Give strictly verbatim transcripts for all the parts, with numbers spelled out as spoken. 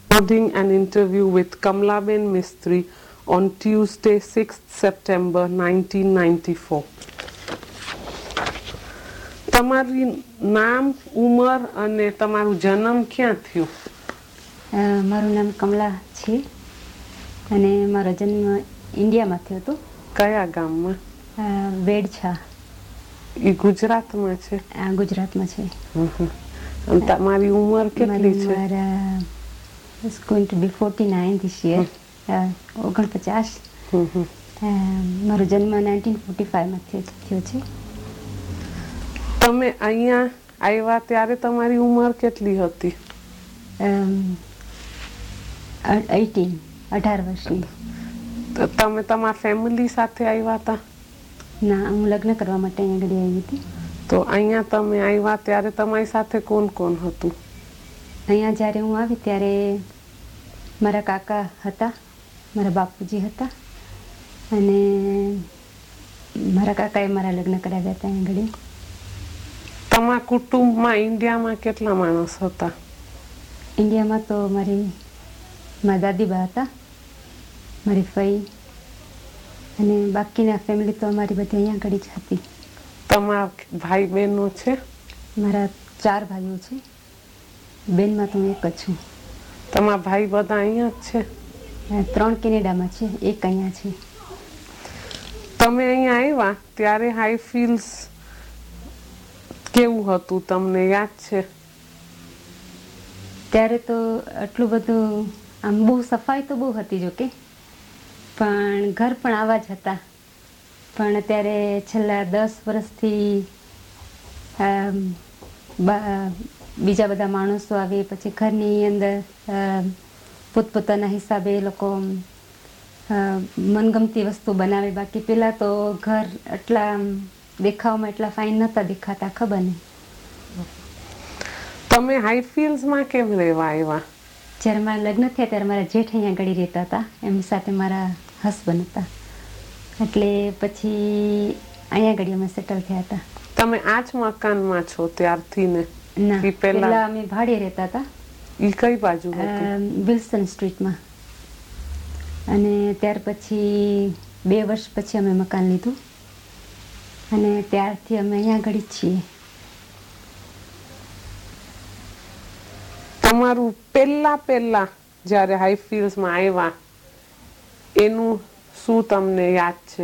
Recording an interview with Kamlaben Mistry on Tuesday, sixth September nineteen ninety-four. તમારી નામ, ઉંમર અને તમારું જન્મ ક્યાં થયો? મારું નામ કમલા છે અને મારો જન્મ ઇન્ડિયામાં થયો હતો. કયા ગામમાં? વેડછા. એ ગુજરાતમાં છે? ગુજરાતમાં છે. અને તમારી ઉંમર કેટલી છે? મારા It's going to be forty-nine this year. ઓગણપચાસ. મારો જન્મ નાઇન્ટીન ફોર્ટી ફાઈવમાં થયો છે. તમે અહીંયા આવ્યા ત્યારે તમારી ઉંમર કેટલી હતી? અઢાર અઢાર વર્ષની. તમે તમારા ફેમિલી સાથે આવ્યા હતા? ના, હું લગ્ન કરવા માટે અહીંયા આગળ આવી હતી. તો અહીંયા તમે આવ્યા ત્યારે તમારી સાથે કોણ કોણ હતું? અહીંયા જ્યારે હું આવી ત્યારે મારા કાકા હતા, મારા બાપુજી હતા અને મારા કાકાએ મારા લગ્ન કરાવ્યા હતા અહીંયા આગળ. તમારા કુટુંબમાં ઇન્ડિયામાં કેટલા માણસ હતા? ઇન્ડિયામાં તો મારી મારા દાદીબા હતા, મારી ફઈ અને બાકીના ફેમિલી તો અમારી બધી અહીંયા આગળ જ હતી. તમારા ભાઈ બહેનો છે? મારા ચાર ભાઈઓ છે. બેનમાં તો હું એક જ છું. તમારા ભાઈ બધા અહીંયા જ છે? ત્રણ કેનેડામાં છે, એક અહીંયા છે. તમે અહીંયા આવ્યા ત્યારે હાઈ ફીલ્સ કેવું હતું તમને યાદ છે? ત્યારે તો આટલું બધું આમ બહુ સફાઈ તો બહુ હતી જોકે, પણ ઘર પણ આવા જ હતા. પણ અત્યારે છેલ્લા દસ વર્ષથી બીજા બધા માણસો આવે પછી ઘરની અંદર પોતપોતાના હિસાબે એ લોકો મનગમતી વસ્તુ બનાવે. બાકી પહેલાં તો ઘર એટલા દેખાવમાં એટલા ફાઇન નહોતા દેખાતા, ખબર નહીં. તમે હાઈ ફીલ્સમાં કેમ રહેવા આવ્યા? જ્યારે મારા લગ્ન થયા ત્યારે મારા જેઠ અહીંયા આગળ રહેતા હતા, એમની સાથે મારા હસબન્ડ હતા, એટલે પછી અહીંયા આગળ અમે સેટલ થયા હતા. તમે આ જ મકાનમાં છો ત્યારથી ને? ના, પહેલા અમે ભાડે રહેતા હતા. ઈ કઈ બાજુ હતું? વિલ્સન સ્ટ્રીટમાં. અને ત્યાર પછી બે વર્ષ પછી અમે મકાન લીધું અને ત્યારથી અમે અહીંયા આગળ જ છીએ. તમારું પહેલા પહેલા જ્યારે હાઈ ફીલ્સમાં આવ્યા એનું શું તમને યાદ છે?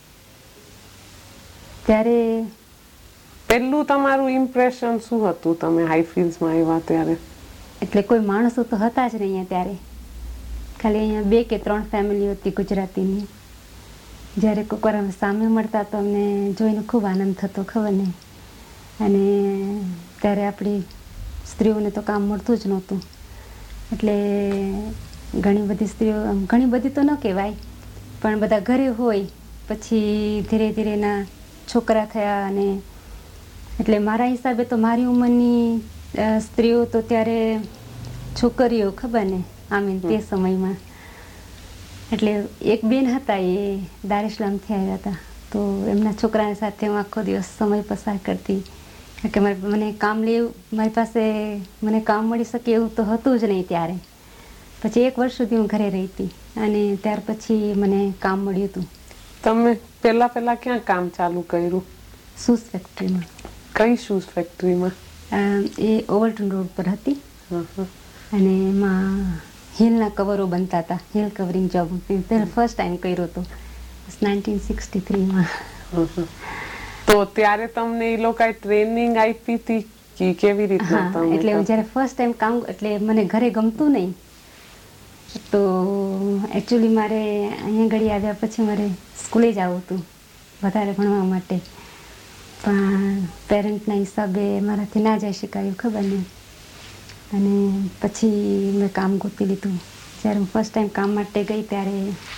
ત્યારે પહેલું તમારું ઇમ્પ્રેશન શું હતું તમે હાઈ ફીલ્સમાં આવ્યા ત્યારે? એટલે કોઈ માણસો તો હતા જ નહીં અહીંયા ત્યારે. ખાલી અહીંયા બે કે ત્રણ ફેમિલી હતી ગુજરાતીની. જ્યારે કોઈ વાર અમે સામે મળતા તો અમને જોઈને ખૂબ આનંદ થતો, ખબર નહીં. અને ત્યારે આપણી સ્ત્રીઓને તો કામ મળતું જ નહોતું, એટલે ઘણી બધી સ્ત્રીઓ, ઘણી બધી તો ન કહેવાય, પણ બધા ઘરે હોય પછી ધીરે ધીરે એના છોકરા થયા. અને એટલે મારા હિસાબે તો મારી ઉંમરની સ્ત્રીઓ તો ત્યારે છોકરીઓ, ખબર ને આમીન તે સમયમાં. એટલે એક બેન હતા, એ દાર ઇસ્લામથી આવ્યા હતા, તો એમના છોકરાની સાથે હું આખો દિવસ સમય પસાર કરતી. કે મારે મને કામ લેવું, મારી પાસે મને કામ મળી શકે એવું તો હતું જ નહીં ત્યારે. પછી એક વર્ષ સુધી હું ઘરે રહી હતી અને ત્યાર પછી મને કામ મળ્યું હતું. તમે પહેલા પહેલા ક્યાં કામ ચાલુ કર્યું? શૂઝ ફેક્ટરીમાં. કઈ શૂઝ ફેક્ટરીમાં? એ ઓવરટોન રોડ પર હતી અને એમાં હિલના કવરો બનતા હતા. હિલ કવરિંગ જોબ પહેલાં ફર્સ્ટ ટાઈમ કર્યો હતો નાઇન્ટીન સિક્સટી થ્રીમાં. તો ત્યારે તમને એ લોકોએ ટ્રેનિંગ આપી હતી કે કેવી રીતના? એટલે જ્યારે ફર્સ્ટ ટાઈમ કામ, એટલે મને ઘરે ગમતું નહીં, તો એકચ્યુઅલી મારે અહીંયા ઘડી આવ્યા પછી મારે સ્કૂલે જ આવવું હતું વધારે ભણવા માટે, પણ પેરેન્ટના હિસાબે મારાથી ના જઈ શકાયું, ખબર નહીં. અને પછી મેં કામ ગોતી લીધું. જ્યારે હું ફર્સ્ટ ટાઈમ કામ માટે ગઈ ત્યારે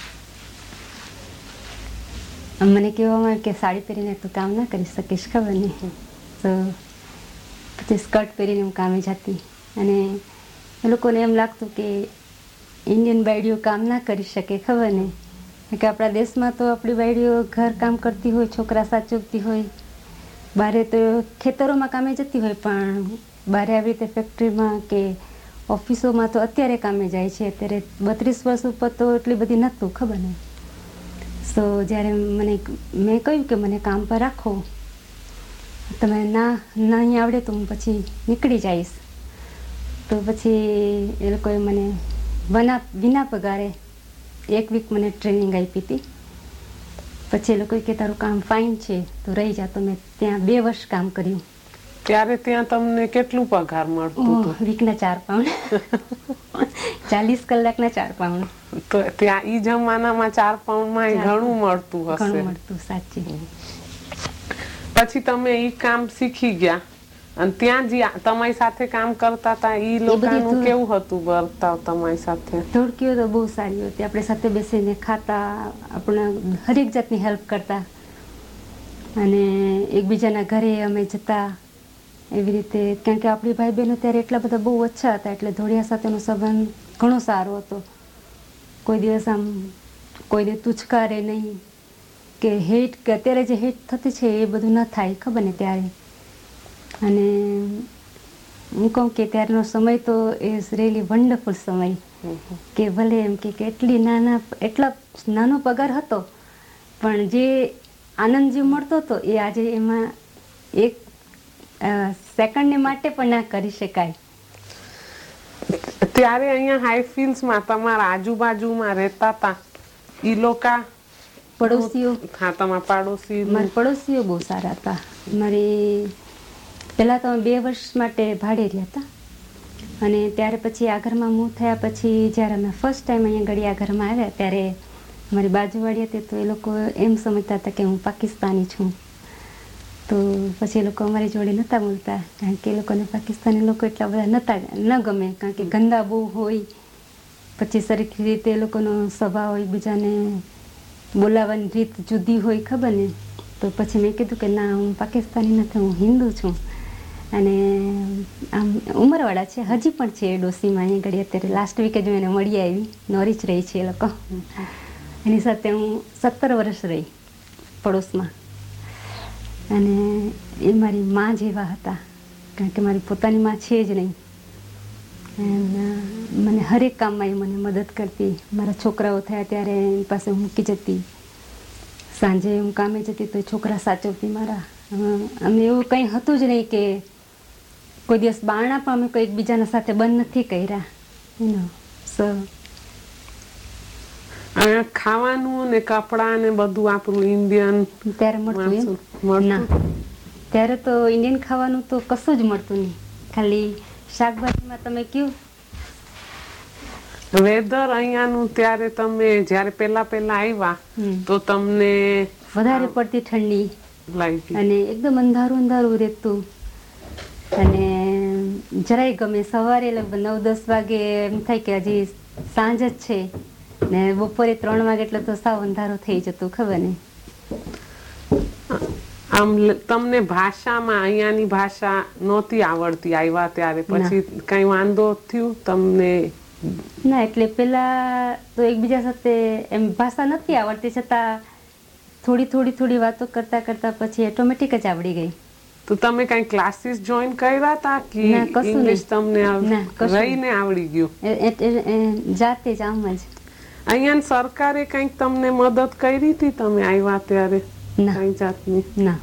મને કહેવામાં આવ્યું કે સાડી પહેરીને તું કામ ના કરી શકીશ, ખબર નહીં. તો પછી સ્કર્ટ પહેરીને હું કામે જતી અને એ લોકોને એમ લાગતું કે ઇન્ડિયન બાયડીઓ કામ ના કરી શકે, ખબર નહીં. કે આપણા દેશમાં તો આપણી બાયડીઓ ઘર કામ કરતી હોય, છોકરા સાચવતી હોય, બહાર તો ખેતરોમાં કામે જતી હોય, પણ બહાર આવી રીતે ફેક્ટરીમાં કે ઓફિસોમાં તો અત્યારે કામે જાય છે. અત્યારે બત્રીસ વર્ષ ઉપર તો એટલી બધી નહોતું ખબર નહીં. સો જ્યારે મને મેં કહ્યું કે મને કામ પર રાખો, તમે ના ના અહીં આવડે તો હું પછી નીકળી જઈશ. તો પછી એ લોકોએ મને વના વિના પગારે એક વીક મને ટ્રેનિંગ આપી હતી. પછી એ લોકોએ કે તારું કામ ફાઇન છે તો રહી જા. તો મેં ત્યાં બે વર્ષ કામ કર્યું. ત્યારે ત્યાં તમને કેટલું પગાર મળતું હતું? વીકના ચાર પાઉન્ડ ચાલીસ કલાકના ચાર પાઉન્ડ. તો ત્યાં ઈ જમાનામાં ચાર પાઉન્ડમાં ઘણું મળતું હશે. ઘણું મળતું, સાચી. પછી તમે ઈ કામ શીખી ગયા અને ત્યાં જે તમારી સાથે કામ કરતા હતા ઈ લોકોનું કેવું હતું વર્તાવ તમારી સાથે? ધોળકીઓ તો બહુ સારી હતી. આપણે સાથે બેસીને ખાતા, આપણે હરેક જાતની હેલ્પ કરતા અને એકબીજાના ઘરે અમે જતા એવી રીતે. કારણ કે આપણી ભાઈ બહેનો ત્યારે એટલા બધા બહુ ઓછા હતા એટલે ધોળિયા સાથેનો સંબંધ ઘણો સારો હતો. કોઈ દિવસ આમ કોઈને તુચકારે નહીં કે હેટ, કે અત્યારે જે હેટ થતી છે એ બધું ન થાય, ખબર ને ત્યારે. અને હું કહું કે ત્યારનો સમય તો ઇઝ રિયલી વન્ડરફુલ સમય. કે ભલે એમ કે એટલી નાના એટલા નાનો પગાર હતો પણ જે આનંદ જે મળતો હતો એ આજે એમાં એક સેકન્ડને માટે પણ ના કરી શકાય. ત્યારે અહીંયા હાઈફિલ્ડ્સમાં તમારા આજુબાજુમાં રહેતા હતા ઈ લોકો પડોશીઓ? હા, તમારા પાડોશી? મારા પડોશીઓ બહુ સારા હતા. મારી પહેલાં તો બે વર્ષ માટે ભાડે રહ્યા હતા અને ત્યારે પછી આ ઘરમાં મૂવ થયા પછી જ્યારે અમે ફર્સ્ટ ટાઈમ અહીંયા ઘડી આ ઘરમાં આવ્યા ત્યારે મારી બાજુવાળી હતી તો એ લોકો એમ સમજતા હતા કે હું પાકિસ્તાની છું. તો પછી એ લોકો અમારી જોડે નહોતા બોલતા કારણ કે એ લોકોને પાકિસ્તાની લોકો એટલા બધા નહોતા ન ગમે, કારણ કે ગંદા બહુ હોય, પછી સરખી રીતે એ લોકોનો સ્વભાવ હોય, બીજાને બોલાવવાની રીત જુદી હોય, ખબર ને. તો પછી મેં કીધું કે ના, હું પાકિસ્તાની નથી, હું હિન્દુ છું. અને આમ ઉંમરવાળા છે, હજી પણ છે ડોસીમાં અહીં ઘડી. અત્યારે લાસ્ટ વીકે જો એને મળી આવી, નોરી જ રહી છે એ લોકો. એની સાથે હું સત્તર વર્ષ રહી પડોશમાં. અને એ મારી મા જેવા હતા, કારણ કે મારી પોતાની મા છે જ નહીં. અને મને હરેક કામમાં એ મને મદદ કરતી. મારા છોકરાઓ થયા ત્યારે એની પાસે હું મૂકી જતી. સાંજે હું કામે જતી તો છોકરા સાચવતી મારા. અમે એવું કંઈ હતું જ નહીં કે કોઈ દિવસ બારણા પણ અમે કોઈ એકબીજાના સાથે બંધ નથી કર્યા. એનો સો ખાવાનું ને કપડા ને બધું આપણું ઇન્ડિયન ત્યારે મળતું એમ ના. ત્યારે તો ઇન્ડિયન ખાવાનું તો કશું જ મળતું નહીં. ખાલી શાકભાજીમાં તમે કયું વેધર અહીંયાનું ત્યારે તમે જ્યારે પહેલા પહેલા આવ્યા તો તમને વધારે પડતી ઠંડી લાગી અને એકદમ અંધારું અંધારું રહેતું અને જરાય ગમે. સવારે લગભગ નવ દસ વાગે એમ થાય કે હજી સાંજ જ છે ને બપોરે ત્રણ વાગે એટલે તો સાવ અંધારું થઈ જતું, ખબર નહીં. આમ તમને ભાષામાં અહીંયાની ભાષા નહોતી આવડતી આવ્યા ત્યારે? પછી કઈ વાંધો થયું તમને? ના, એટલે પેલા તો એકબીજા સાથે એમ ભાષા નથી આવડતી છતાં થોડી થોડી થોડી વાતો કરતા કરતા પછી ઓટોમેટિક જ આવડી ગઈ. તો તમે કઈ ક્લાસીસ જોઈન કર્યા હતા કે ઇંગ્લિશ તમને રહીને આવડી ગયું? જાતે જ આમ જ. અહીંયા સરકારે કઈક તમને મદદ કરી હતી તમે આવ્યા ત્યારે? કઈ જાતની? ના.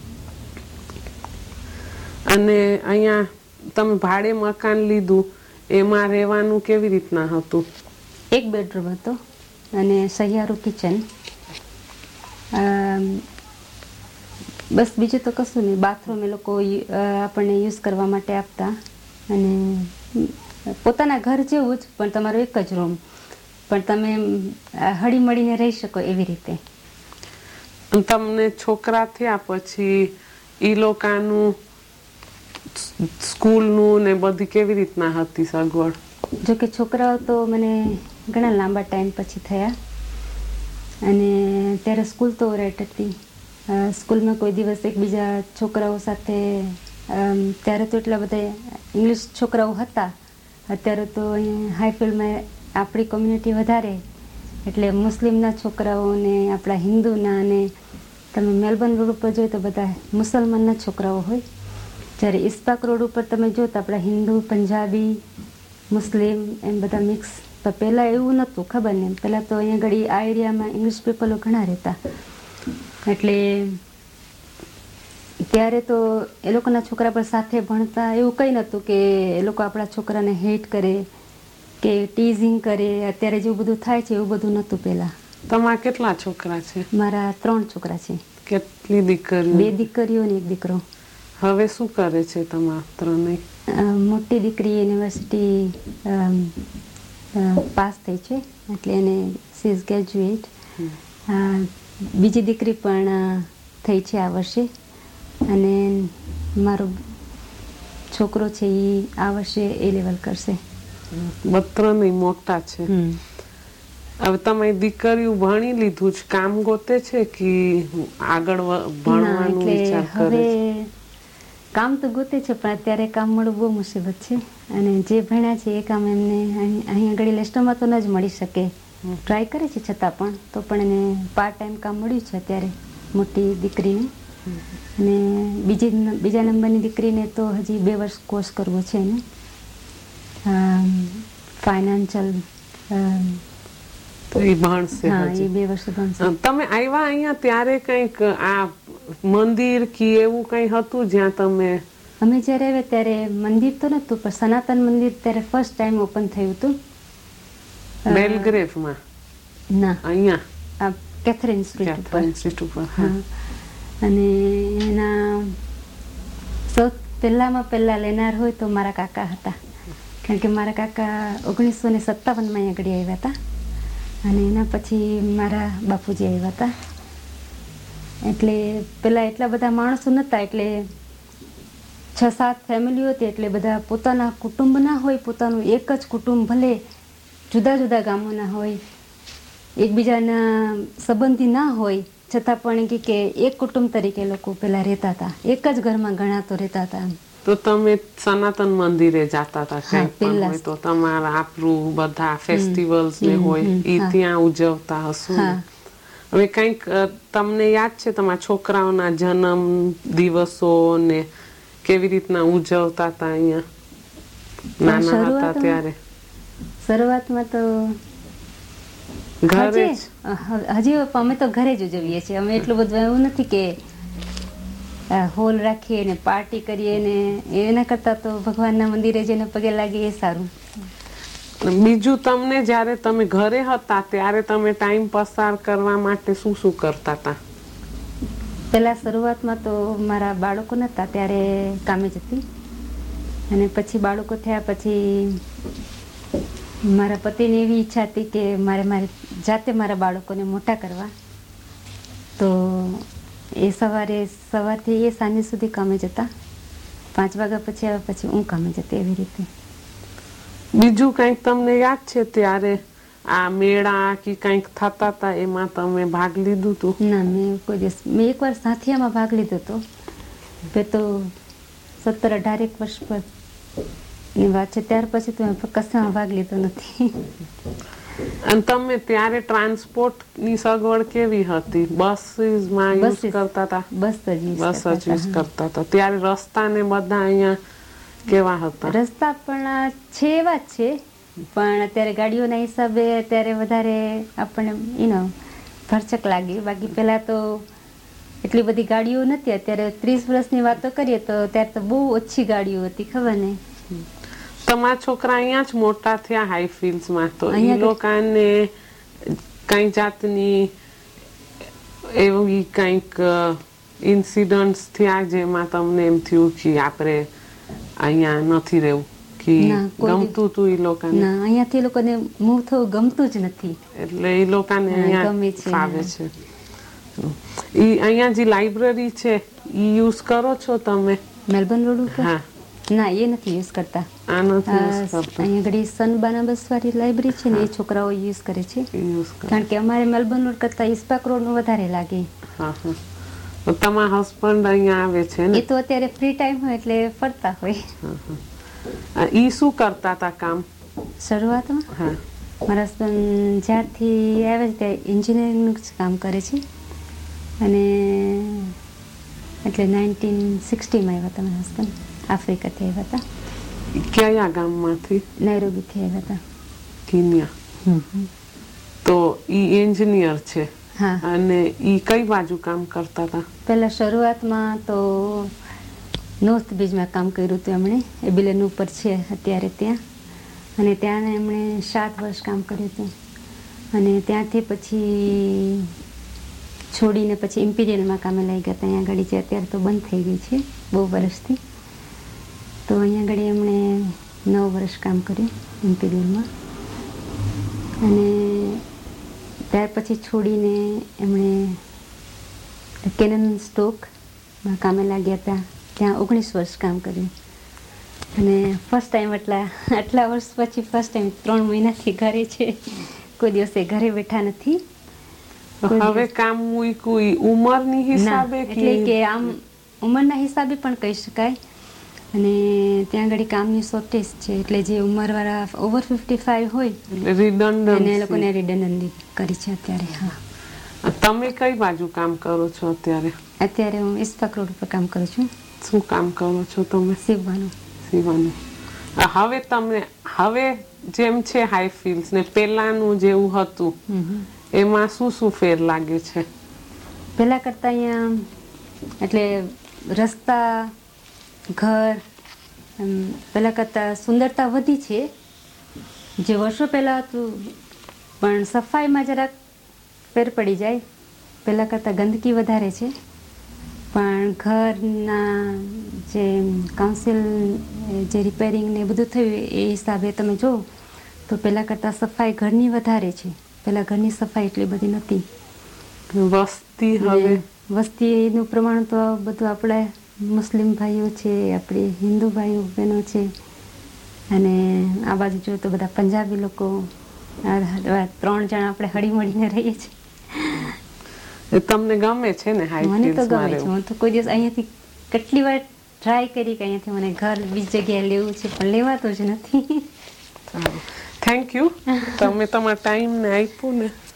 અને અહીંયા તમે ભાડે મકાન લીધું, એમાં રહેવાનું કેવી રીતના હતું? એક બેડરૂમ હતો અને સહિયારું કિચન, બસ બીજું તો કશું નહીં. બાથરૂમ એ લોકો આપણને યુઝ કરવા માટે આપતા અને પોતાના ઘર જેવું જ પણ તમારો એક જ રૂમ, પણ તમે હળી મળીને રહી શકો એવી રીતે. તમને છોકરા થયા પછી ઈ લોકોનું સ્કૂલનું ને બધી કેવી રીતના હતી સગવડ? જોકે છોકરાઓ તો મને ઘણા લાંબા ટાઈમ પછી થયા અને ત્યારે સ્કૂલ તો રાઈટ હતી. સ્કૂલમાં કોઈ દિવસ એકબીજા છોકરાઓ સાથે, ત્યારે તો એટલા બધા ઇંગ્લિશ છોકરાઓ હતા. અત્યારે તો અહીંયા હાઈફિલ્ડમાં આપણી કોમ્યુનિટી વધારે એટલે મુસ્લિમના છોકરાઓને આપણા હિન્દુના, અને તમે મેલબર્ન રોડ ઉપર જોઈ તો બધા મુસલમાનના છોકરાઓ હોય. જ્યારે ઇસ્પાક રોડ ઉપર તમે જો તો આપણા હિન્દુ, પંજાબી મુસ્લિમ એમ બધા મિક્સ. પણ પહેલાં એવું નહોતું, ખબર નહીં. પહેલાં તો અહીંયા ઘડી આ એરિયામાં ઇંગ્લિશ પીપલો ઘણા રહેતા, એટલે ત્યારે તો એ લોકોના છોકરા પર સાથે ભણતા એવું કંઈ નહોતું કે એ લોકો આપણા છોકરાને હેટ કરે કે ટીઝિંગ કરે. અત્યારે જેવું બધું થાય છે એવું બધું નહોતું પહેલાં. તમારા કેટલા છોકરા છે? મારા ત્રણ છોકરા છે. કેટલી દીકરીઓ? બે દીકરીઓ ને એક દીકરો. હવે શું કરે છે તમારા ત્રણેય? મોટી દીકરી યુનિવર્સિટી પાસ થઈ છે, એટલે એને સી ઇઝ ગ્રેજ્યુએટ. બીજી દીકરી પણ થઈ છે આ વર્ષે, અને મારો છોકરો છે એ આ વર્ષે એ લેવલ કરશે. ત્રણેય મોટા છે. હવે તમારી દીકરીઓ ભણી લીધું છે, કામ ગોતે છે કે આગળ ભણવાનું વિચાર કરે છે? કામ તો ગોતે છે, પણ અત્યારે કામ મળવું બહુ મુસીબત છે. અને જે ભણ્યા છે એ કામ એમને અહીં આગળ લેસ્ટરમાં તો ન જ મળી શકે. ટ્રાય કરે છે છતાં પણ, તો પણ એને પાર્ટ ટાઈમ કામ મળ્યું છે અત્યારે મોટી દીકરીને. અને બીજી બીજા નંબરની દીકરીને તો હજી બે વર્ષ કોર્સ કરવો છે એને, ફાઇનાન્શિયલ. તો એ ભણશે? હા, એ બે વર્ષ ભણશે. તમે આવ્યા અહીંયા ત્યારે કંઈક આ મંદિર કે એવું કંઈ હતું જ્યાં તમે? અમે જ્યારે આવ્યા ત્યારે મંદિર તો નહોતું, પણ સનાતન મંદિર ત્યારે ફર્સ્ટ ટાઈમ ઓપન થયું હતું. બેલગ્રેવમાં? ના, અહીંયા આ કેથરીન સ્ટ્રીટ ઉપર. સ્ટ્રીટ ઉપર. અને એના સૌ પહેલામાં પહેલા લેનાર હોય તો મારા કાકા હતા, કારણ કે મારા કાકા ઓગણીસો ને સત્તાવનમાં અહીંયા આગળ આવ્યા હતા, અને એના પછી મારા બાપુજી આવ્યા હતા. એટલે પહેલાં એટલા બધા માણસો નહોતા, એટલે છ સાત ફેમિલીઓ હતી. એટલે બધા પોતાના કુટુંબ ના હોય, પોતાનું એક જ કુટુંબ, ભલે જુદા જુદા ગામોના હોય, એકબીજાના સંબંધી ના હોય, છતાં પણ કે એક કુટુંબ તરીકે લોકો પહેલાં રહેતા હતા, એક જ ઘરમાં ઘણા તો રહેતા હતા. તો તમે સનાતન મંદિરે જતા હતા ક્યાંક પણ હોય તો? તમારા આપણું બધા ફેસ્ટિવલ્સ ને હોય એ ત્યાં ઉજવતા હશો? હવે કંઈક તમને યાદ છે તમારા છોકરાઓના જન્મ દિવસો ને કેવી રીતના ઉજવતા હતા અહીંયા નાના હતા ત્યારે? શરૂઆતમાં તો ઘરે જ? હજી અમે તો ઘરે જ ઉજવીએ છીએ. અમે એટલું બધું એવું નથી કે હોલ રાખીએ ને પાર્ટી કરીએ ને, એના કરતાં તો ભગવાનના મંદિરે જઈને પગે લાગીએ એ સારું. બીજું તમને જ્યારે તમે ઘરે હતા ત્યારે તમે ટાઈમ પસાર કરવા માટે શું શું કરતા હતા? પહેલાં શરૂઆતમાં તો મારા બાળકો નહોતા ત્યારે કામે જતી, અને પછી બાળકો થયા પછી મારા પતિની એવી ઈચ્છા હતી કે મારે મારી જાતે મારા બાળકોને મોટા કરવા. તો એ સવારે સવારથી એ સાંજ સુધી કામે જતા, પાંચ વાગ્યા પછી આવ્યા પછી હું કામે જતી, એવી રીતે. બીજું કંઈક તમને યાદ છે ત્યારે આ મેળા કે કંઈક થતા હતા એમાં તમે ભાગ લીધું હતું? ના, મેં કોઈ દિવસ, મેં એકવાર સાથિયામાં ભાગ લીધો હતો. મેં તો સત્તર અઢારેક વર્ષ પર ની વાત છે, ત્યાર પછી તો મેં કશામાં ભાગ લીધો નથી. અને તમે ત્યારે ટ્રાન્સપોર્ટ ની સગવડ કેવી હતી? બસમાં યુઝ કરતા હતા? બસ જ બસ જ યુઝ કરતા હતા. ત્યારે રસ્તા ને બધા અહીંયા કેવા હતા? રસ્તા પણ છે એવા જ છે, પણ અત્યારે ગાડીઓના હિસાબે અત્યારે વધારે આપણને યુ નો ભરચક લાગે. બાકી પહેલા તો એટલી બધી ગાડીઓ નથી. અત્યારે ત્રીસ વર્ષની વાતો કરીએ તો ત્યારે તો બહુ ઓછી ગાડીઓ હતી, ખબર નહીં. તમારા છોકરા અહીંયા જ મોટા થયા હાઈફિલ્ડ્સમાં, તો એ લોકોને કઈ જાતની એવી કંઈક ઇન્સિડન્ટ્સ થયા જેમાં તમને એમ થયું કે આપણે અહીંયા નથી રહેવું, કે ગમતું હતું એ લોકોને? ના, અહીંયાથી એ લોકોને મૂવ થવું ગમતું જ નથી, એટલે એ લોકોને અહીંયા ફાવે છે. ઈ અહીંયા જે લાઇબ્રેરી છે ઈ યુઝ કરો છો તમે મેલબર્ન રોડ ઉપર? હા. ના, એ નથી યુઝ કરતા. આ નથી યુઝ કરતા. અહીંયા ઘડી સન બાનાબસ વાળી લાઇબ્રેરી છે ને, એ છોકરાઓ યુઝ કરે છે, કારણ કે અમારે મેલબર્ન રોડ કરતા ઇસ્પાક રોડ નું વધારે લાગે. હા હા. તો તમારા હસબન્ડ અહીંયા આવે છે ને? એ તો અત્યારે ફ્રી ટાઈમ હોય એટલે ફરતા હોય. ઈ શું કરતા હતા કામ શરૂઆતમાં? હા, મારા હસબન્ડ જ્યારથી આવે છે ત્યાં એન્જિનિયરિંગનું જ કામ કરે છે, અને એટલે નાઇન્ટીન સિક્સટીમાં આવ્યા હતા મારા હસબન્ડ, આફ્રિકાથી આવ્યા હતા. કયા ગામમાંથી? નૈરોબીથી આવ્યા હતા. કિન્યા. તો ઈ એન્જિનિયર છે. હા. અને ઈ કઈ બાજુ કામ કરતા હતા? પહેલા શરૂઆતમાં તો નોર્થ બીચમાં કામ કર્યું હતું એમણે. એબિલેન ઉપર છે અત્યારે ત્યાં. અને ત્યાં એમણે સાત વર્ષ કામ કર્યું હતું. અને ત્યાંથી પછી છોડીને પછી ઇમ્પિરિયલમાં કામે લઈ ગયા હતા. અહીંયા આગળ છે અત્યારે તો બંધ થઈ ગઈ છે બહુ વર્ષથી. તો અહીંયા આગળ એમણે નવ વર્ષ કામ કર્યું ઇમ્પિરિયલમાં. અને ત્યાર પછી છોડીને એમણે કેનન સ્ટોકમાં કામે લાગ્યા હતા. ત્યાં ઓગણીસ વર્ષ કામ કર્યું. અને ફર્સ્ટ ટાઈમ આટલા આટલા વર્ષ પછી ફર્સ્ટ ટાઈમ ત્રણ મહિનાથી ઘરે છે. કોઈ દિવસે ઘરે બેઠા નથી. હવે કામ મૂક્યું ઉંમરની હિસાબે? એટલે કે આમ ઉંમરના હિસાબે પણ કહી શકાય. અને ત્યાં આગળ કામની શોર્ટેજ છે એટલે જે ઉંમરવાળા ઓવર ફિફ્ટી ફાઈવ હોય એને એ લોકોને રિડન્ડન્સી કરી છે અત્યારે. હા. તમે કઈ બાજુ કામ કરો છો અત્યારે? અત્યારે હું ઇસ્પાક રોડ પર કામ કરું છું. શું કામ કરો છો તમે? સીવવાનું. સીવવાનું. હવે તમને હવે જેમ છે હાઈફિલ્સ ને પહેલાનું જેવું હતું એમાં શું શું ફેર લાગે છે? પહેલા કરતા અહીંયા એટલે રસ્તા, ઘર પહેલા કરતા સુંદરતા વધી છે. જે વર્ષો પહેલા હતું પણ સફાઈમાં જરાક ફેર પડી જાય. પહેલા કરતા ગંદકી વધારે છે. પણ ઘરના જે કાઉન્સિલ જે રિપેરિંગ ને બધું થયું એ હિસાબે તમે જો તો પહેલા કરતા સફાઈ ઘરની વધારે છે. પહેલા ઘરની સફાઈ એટલી બધી નથી. વસ્તી હવે વસ્તીનું પ્રમાણ તો બધું આપણે મુસ્લિમ ભાઈઓ છે, આપણે હિન્દુ ભાઈઓ બહેનો છે, અને આ બાજુ જોઈએ તો બધા પંજાબી લોકો. ત્રણ જણા આપણે હળી મળીને રહીએ છીએ. તમને ગમે છે ને? મને તો ગમે છે. હું તો કોઈ દિવસ અહીંયાથી કેટલી વાર ટ્રાય કરી કે અહીંયાથી મને ઘર બીજી જગ્યાએ લેવું છે પણ લેવાતું જ નથી. Thank you. તમે તમારા ટાઈમ ને આપ્યું ને.